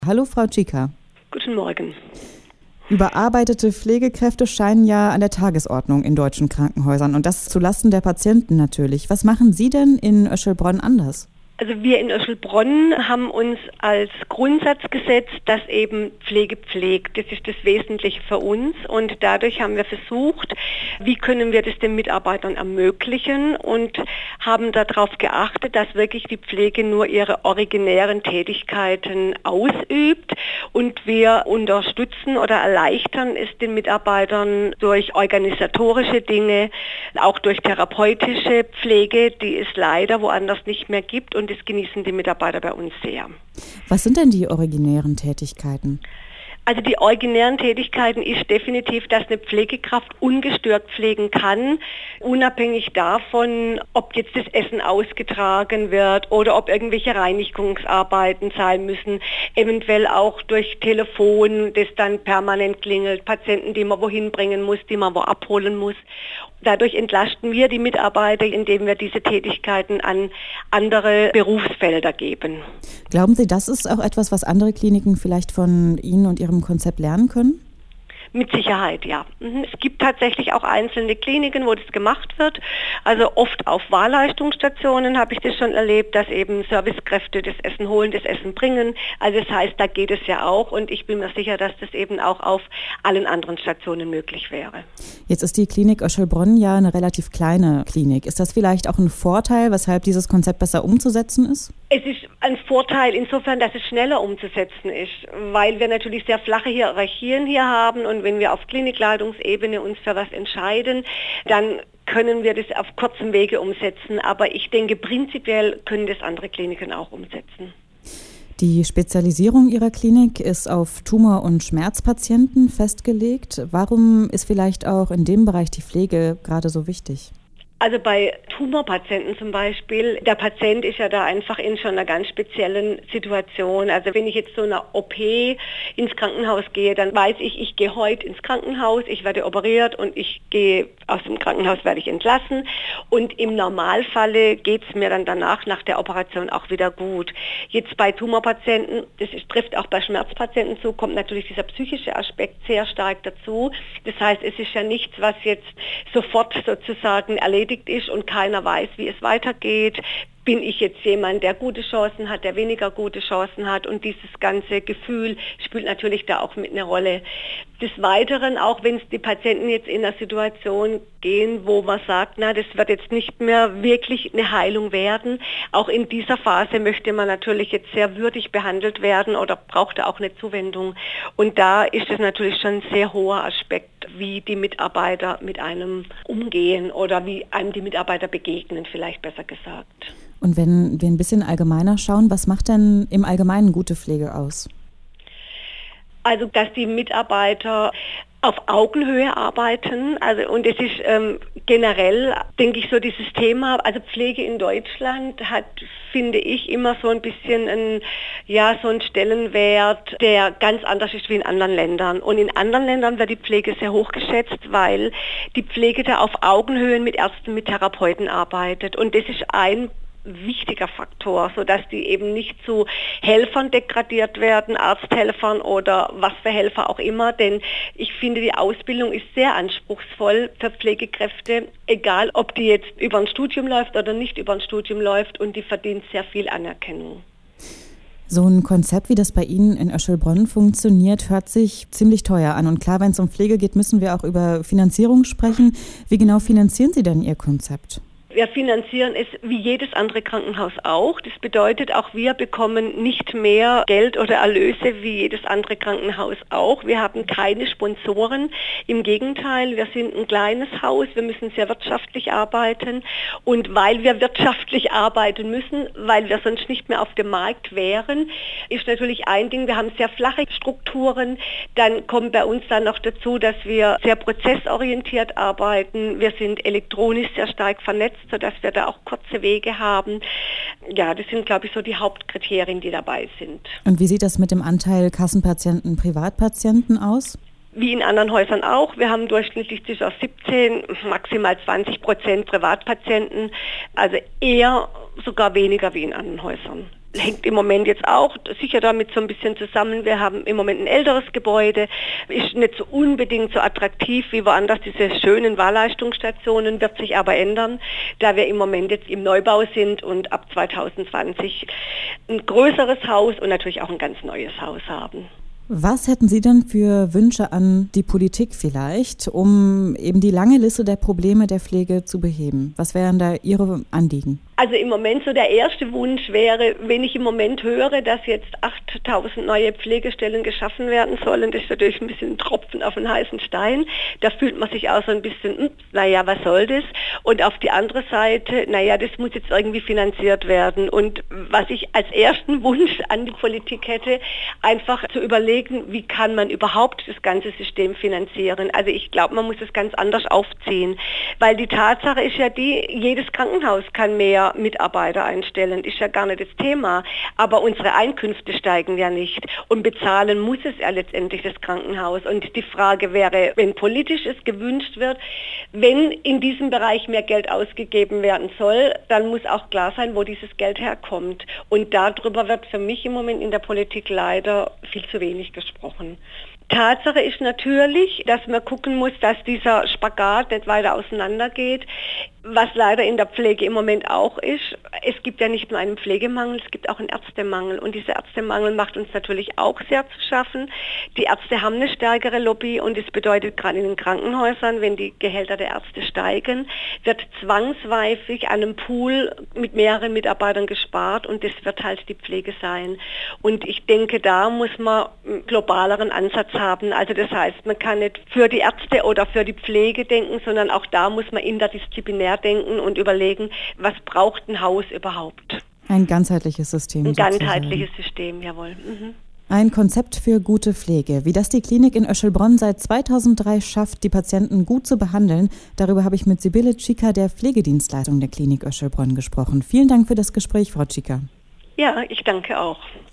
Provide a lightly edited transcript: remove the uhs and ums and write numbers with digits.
Hallo Frau Tschika. Guten Morgen. Überarbeitete Pflegekräfte scheinen ja an der Tagesordnung in deutschen Krankenhäusern und das zulasten der Patienten natürlich. Was machen Sie denn in Öschelbronn anders? Also wir in Öschelbronn haben uns als Grundsatz gesetzt, dass eben Pflege pflegt. Das ist das Wesentliche für uns und dadurch haben wir versucht, wie können wir das den Mitarbeitern ermöglichen und haben darauf geachtet, dass wirklich die Pflege nur ihre originären Tätigkeiten ausübt und wir unterstützen oder erleichtern es den Mitarbeitern durch organisatorische Dinge, auch durch therapeutische Pflege, die es leider woanders nicht mehr gibt und das genießen die Mitarbeiter bei uns sehr. Was sind denn die originären Tätigkeiten? Also die originären Tätigkeiten ist definitiv, dass eine Pflegekraft ungestört pflegen kann, unabhängig davon, ob jetzt das Essen ausgetragen wird oder ob irgendwelche Reinigungsarbeiten sein müssen, eventuell auch durch Telefon, das dann permanent klingelt, Patienten, die man wohin bringen muss, die man wo abholen muss. Dadurch entlasten wir die Mitarbeiter, indem wir diese Tätigkeiten an andere Berufsfelder geben. Glauben Sie, das ist auch etwas, was andere Kliniken vielleicht von Ihnen und Ihrem Konzept lernen können? Mit Sicherheit, ja. Es gibt tatsächlich auch einzelne Kliniken, wo das gemacht wird. Also oft auf Wahlleistungsstationen habe ich das schon erlebt, dass eben Servicekräfte das Essen holen, das Essen bringen. Also das heißt, da geht es ja auch und ich bin mir sicher, dass das eben auch auf allen anderen Stationen möglich wäre. Jetzt ist die Klinik Öschelbronn ja eine relativ kleine Klinik. Ist das vielleicht auch ein Vorteil, weshalb dieses Konzept besser umzusetzen ist? Es ist ein Vorteil insofern, dass es schneller umzusetzen ist, weil wir natürlich sehr flache Hierarchien hier haben und wenn wir auf Klinikleitungsebene uns für was entscheiden, dann können wir das auf kurzem Wege umsetzen. Aber ich denke, prinzipiell können das andere Kliniken auch umsetzen. Die Spezialisierung Ihrer Klinik ist auf Tumor- und Schmerzpatienten festgelegt. Warum ist vielleicht auch in dem Bereich die Pflege gerade so wichtig? Also bei Tumorpatienten zum Beispiel, der Patient ist ja da einfach in schon einer ganz speziellen Situation. Also wenn ich jetzt so einer OP ins Krankenhaus gehe, dann weiß ich, ich gehe heute ins Krankenhaus, ich werde operiert und ich gehe aus dem Krankenhaus, werde ich entlassen. Und im Normalfalle geht es mir dann danach, nach der Operation auch wieder gut. Jetzt bei Tumorpatienten, trifft auch bei Schmerzpatienten zu, kommt natürlich dieser psychische Aspekt sehr stark dazu. Das heißt, es ist ja nichts, was jetzt sofort sozusagen erledigt ist und keiner weiß, wie es weitergeht. Bin ich jetzt jemand, der gute Chancen hat, der weniger gute Chancen hat und dieses ganze Gefühl spielt natürlich da auch mit eine Rolle. Des Weiteren, auch wenn es die Patienten jetzt in einer Situation gehen, wo man sagt, na, das wird jetzt nicht mehr wirklich eine Heilung werden. Auch in dieser Phase möchte man natürlich jetzt sehr würdig behandelt werden oder braucht da auch eine Zuwendung. Und da ist es natürlich schon ein sehr hoher Aspekt, wie die Mitarbeiter mit einem umgehen oder wie einem die Mitarbeiter begegnen, vielleicht besser gesagt. Und wenn wir ein bisschen allgemeiner schauen, was macht denn im Allgemeinen gute Pflege aus? Also, dass die Mitarbeiter auf Augenhöhe arbeiten, und es ist generell, denke ich, so dieses Thema, also Pflege in Deutschland hat, finde ich, immer so ein bisschen so einen Stellenwert, der ganz anders ist wie in anderen Ländern. Und in anderen Ländern wird die Pflege sehr hoch geschätzt, weil die Pflege da auf Augenhöhe mit Ärzten, mit Therapeuten arbeitet. Und das ist ein wichtiger Faktor, sodass die eben nicht zu Helfern degradiert werden, Arzthelfern oder was für Helfer auch immer, denn ich finde, die Ausbildung ist sehr anspruchsvoll für Pflegekräfte, egal ob die jetzt über ein Studium läuft oder nicht über ein Studium läuft und die verdient sehr viel Anerkennung. So ein Konzept, wie das bei Ihnen in Öschelbronn funktioniert, hört sich ziemlich teuer an. Und klar, wenn es um Pflege geht, müssen wir auch über Finanzierung sprechen. Wie genau finanzieren Sie denn Ihr Konzept? Wir finanzieren es wie jedes andere Krankenhaus auch. Das bedeutet, auch wir bekommen nicht mehr Geld oder Erlöse wie jedes andere Krankenhaus auch. Wir haben keine Sponsoren. Im Gegenteil, wir sind ein kleines Haus. Wir müssen sehr wirtschaftlich arbeiten. Und weil wir wirtschaftlich arbeiten müssen, weil wir sonst nicht mehr auf dem Markt wären, ist natürlich ein Ding, wir haben sehr flache Strukturen. Dann kommt bei uns dann noch dazu, dass wir sehr prozessorientiert arbeiten. Wir sind elektronisch sehr stark vernetzt, sodass wir da auch kurze Wege haben. Ja, das sind, glaube ich, so die Hauptkriterien, die dabei sind. Und wie sieht das mit dem Anteil Kassenpatienten, Privatpatienten aus? Wie in anderen Häusern auch. Wir haben durchschnittlich zwischen 17, maximal 20% Privatpatienten. Also eher sogar weniger wie in anderen Häusern. hängt im Moment jetzt auch sicher damit so ein bisschen zusammen. Wir haben im Moment ein älteres Gebäude, ist nicht so unbedingt so attraktiv wie woanders. Diese schönen Wahlleistungsstationen wird sich aber ändern, da wir im Moment jetzt im Neubau sind und ab 2020 ein größeres Haus und natürlich auch ein ganz neues Haus haben. Was hätten Sie denn für Wünsche an die Politik vielleicht, um eben die lange Liste der Probleme der Pflege zu beheben? Was wären da Ihre Anliegen? Also im Moment so der erste Wunsch wäre, wenn ich im Moment höre, dass jetzt 8.000 neue Pflegestellen geschaffen werden sollen, das ist natürlich ein bisschen ein Tropfen auf einen heißen Stein. Da fühlt man sich auch so ein bisschen, naja, was soll das? Und auf die andere Seite, naja, das muss jetzt irgendwie finanziert werden. Und was ich als ersten Wunsch an die Politik hätte, einfach zu überlegen, wie kann man überhaupt das ganze System finanzieren? Also ich glaube, man muss es ganz anders aufziehen, weil die Tatsache ist ja die, jedes Krankenhaus kann mehr Mitarbeiter einstellen, ist ja gar nicht das Thema, aber unsere Einkünfte steigen ja nicht und bezahlen muss es ja letztendlich das Krankenhaus. Und die Frage wäre, wenn politisch es gewünscht wird, wenn in diesem Bereich mehr Geld ausgegeben werden soll, dann muss auch klar sein, wo dieses Geld herkommt. Und darüber wird für mich im Moment in der Politik leider viel zu wenig gesprochen. Tatsache ist natürlich, dass man gucken muss, dass dieser Spagat nicht weiter auseinandergeht, was leider in der Pflege im Moment auch ist. Es gibt ja nicht nur einen Pflegemangel, es gibt auch einen Ärztemangel und dieser Ärztemangel macht uns natürlich auch sehr zu schaffen. Die Ärzte haben eine stärkere Lobby und es bedeutet gerade in den Krankenhäusern, wenn die Gehälter der Ärzte steigen, wird zwangsweisig an einem Pool mit mehreren Mitarbeitern gespart und das wird halt die Pflege sein. Und ich denke, da muss man einen globaleren Ansatz haben. Also das heißt, man kann nicht für die Ärzte oder für die Pflege denken, sondern auch da muss man interdisziplinär denken und überlegen, was braucht ein Haus überhaupt. Ein ganzheitliches System. Ein ganzheitliches System, jawohl. Mhm. Ein Konzept für gute Pflege. Wie das die Klinik in Öschelbronn seit 2003 schafft, die Patienten gut zu behandeln, darüber habe ich mit Sibylle Tschiker, der Pflegedienstleitung der Klinik Öschelbronn, gesprochen. Vielen Dank für das Gespräch, Frau Tschiker. Ja, ich danke auch.